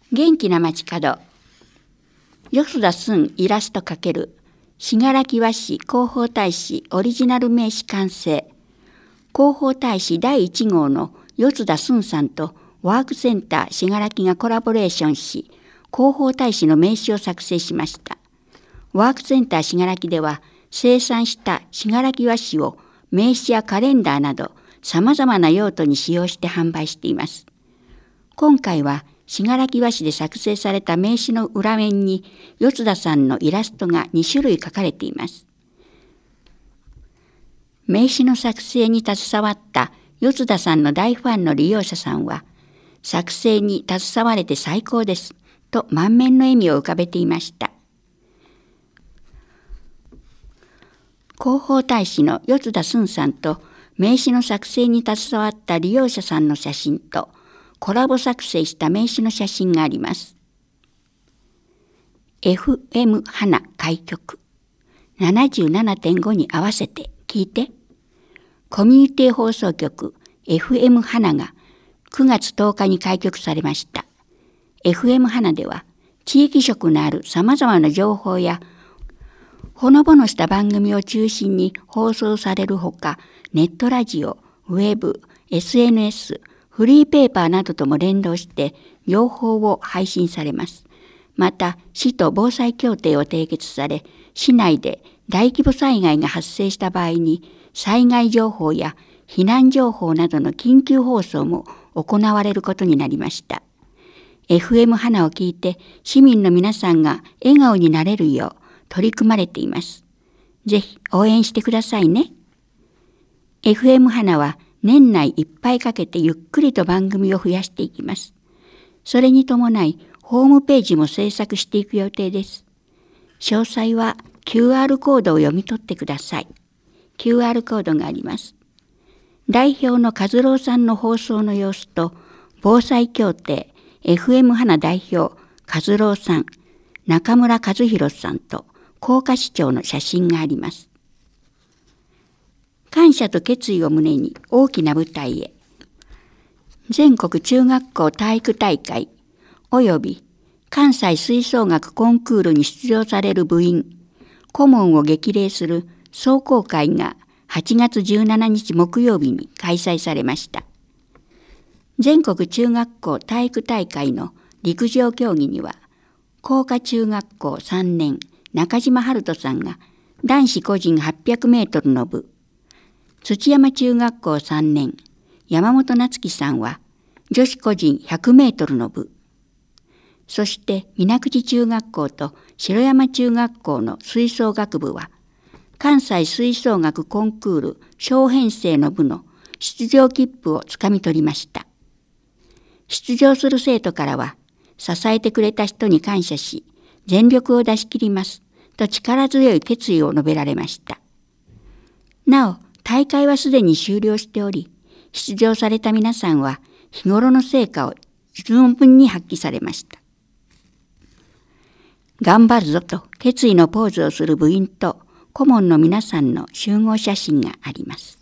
元気な街角、よすだすんイラスト×信楽和紙広報大使オリジナル名刺完成。広報大使第1号のよつだすんさんとワークセンター信楽がコラボレーションし、広報大使の名刺を作成しました。ワークセンター信楽では生産した信楽和紙を名刺やカレンダーなどさまざまな用途に使用して販売しています。今回は信楽和紙で作成された名刺の裏面によつださんのイラストが2種類描かれています。名刺の作成に携わったよつださんの大ファンの利用者さんは、作成に携われて最高ですと満面の笑みを浮かべていました。広報大使のよつだすんさんと名刺の作成に携わった利用者さんの写真とコラボ作成した名刺の写真があります。FM 花開局 77.5 に合わせて聞いて。コミュニティ放送局 FM 花が9月10日に開局されました。FM 花では地域色のあるさまざまな情報やほのぼのした番組を中心に放送されるほか、ネットラジオ、ウェブ、SNS、フリーペーパーなどとも連動して情報を配信されます。また、市と防災協定を締結され、市内で大規模災害が発生した場合に、災害情報や避難情報などの緊急放送も行われることになりました。FM 花を聞いて市民の皆さんが笑顔になれるよう取り組まれています。ぜひ応援してくださいね。FM 花は年内いっぱいかけてゆっくりと番組を増やしていきます。それに伴いホームページも制作していく予定です。詳細は QR コードを読み取ってください。QR コードがあります。代表の和郎さんの放送の様子と防災協定 FM 花代表和郎さん、中村和弘さんと甲賀市長の写真があります。感謝と決意を胸に大きな舞台へ。全国中学校体育大会および関西吹奏楽コンクールに出場される部員、顧問を激励する壮行会が8月17日木曜日に開催されました。全国中学校体育大会の陸上競技には、甲賀中学校3年中島春人さんが男子個人800メートルの部、土山中学校3年山本夏樹さんは女子個人100メートルの部、そして水口中学校と城山中学校の吹奏楽部は、関西吹奏楽コンクール小編成の部の出場切符をつかみ取りました。出場する生徒からは、支えてくれた人に感謝し、全力を出し切りますと力強い決意を述べられました。なお、大会はすでに終了しており、出場された皆さんは日頃の成果を十分に発揮されました。頑張るぞと決意のポーズをする部員と顧問の皆さんの集合写真があります。